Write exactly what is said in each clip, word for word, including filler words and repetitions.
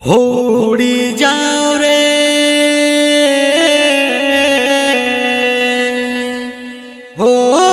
हो उड़ी जाओ रे हो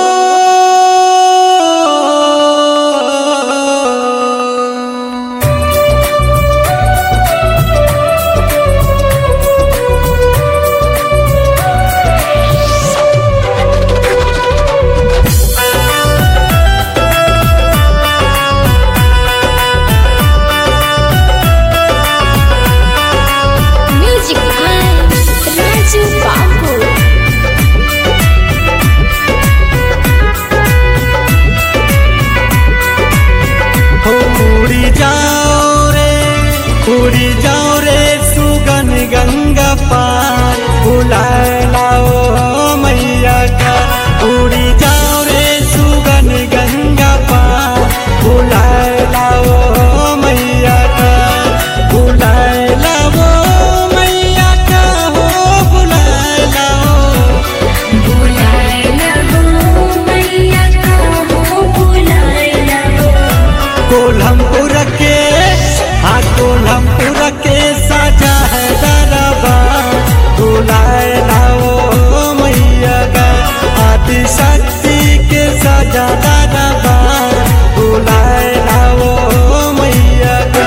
उड़ी जाओ रे सुगन गंगा पार बुलाए लाओ मैया का। उड़ी जाओ रे सुगन गंगा पार बुलाए लाओ मैया का। बुलाए लाओ मैया का हो बुलाए लाओ बुलाए लाओ मैया का हो बुलाए लाओ। कोल्हमपुर के हाँ कोल्हमपुर के साजा है दरबार बुलाए लाओ मैया का। आदि शक्ति के साजा दरबार बुलाए लाओ मैया का।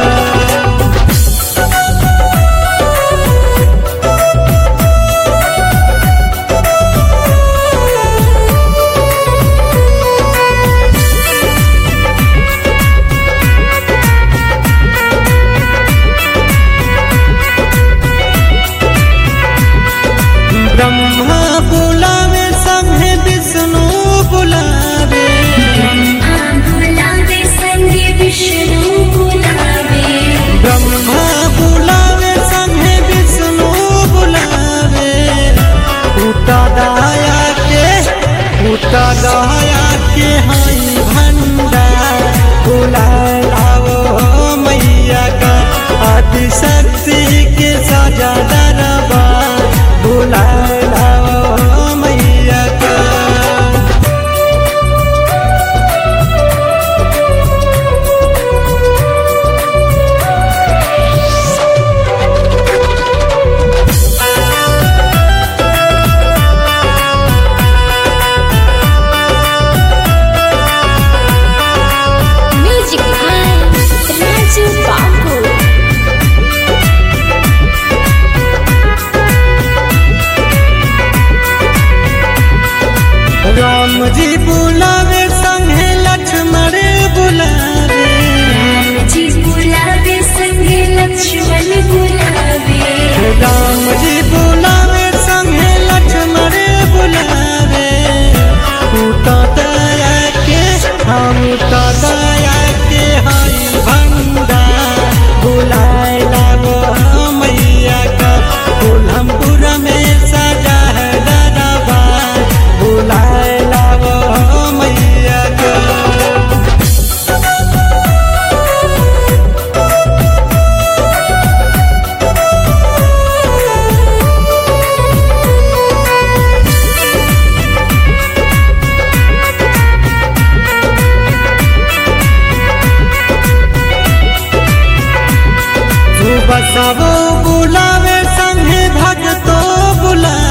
ब्रह्मा बुलावे संगे विष्णु बुलावे। ब्रह्मा बुलावे संगे विष्णु बुलावे। ब्रह्मा बुलावे संगे विष्णु बुलावे। उता दाया के उता दाया के हाई भंडार बुलाए लाओ मैया का। आदि शक्ति के साजा दरबार बुलाए लाओ मैया का। म्यूजिक बाय राजू बाबू। राम जी बुलावे संगे लक्ष्मण बुलावे। राम जी बुलावे संगे लक्ष्मण बुलावे। राम जी बुलावे संगे लक्ष्मण बुलावे। उता दया के हम उता दया के हाई भंडार बुलाए लाओ मैया का। कोल्हमपुर में सजा है दरबार बुलाए लाओ मैया का। बसावो बुलावे संगे भक्तो बुलावे।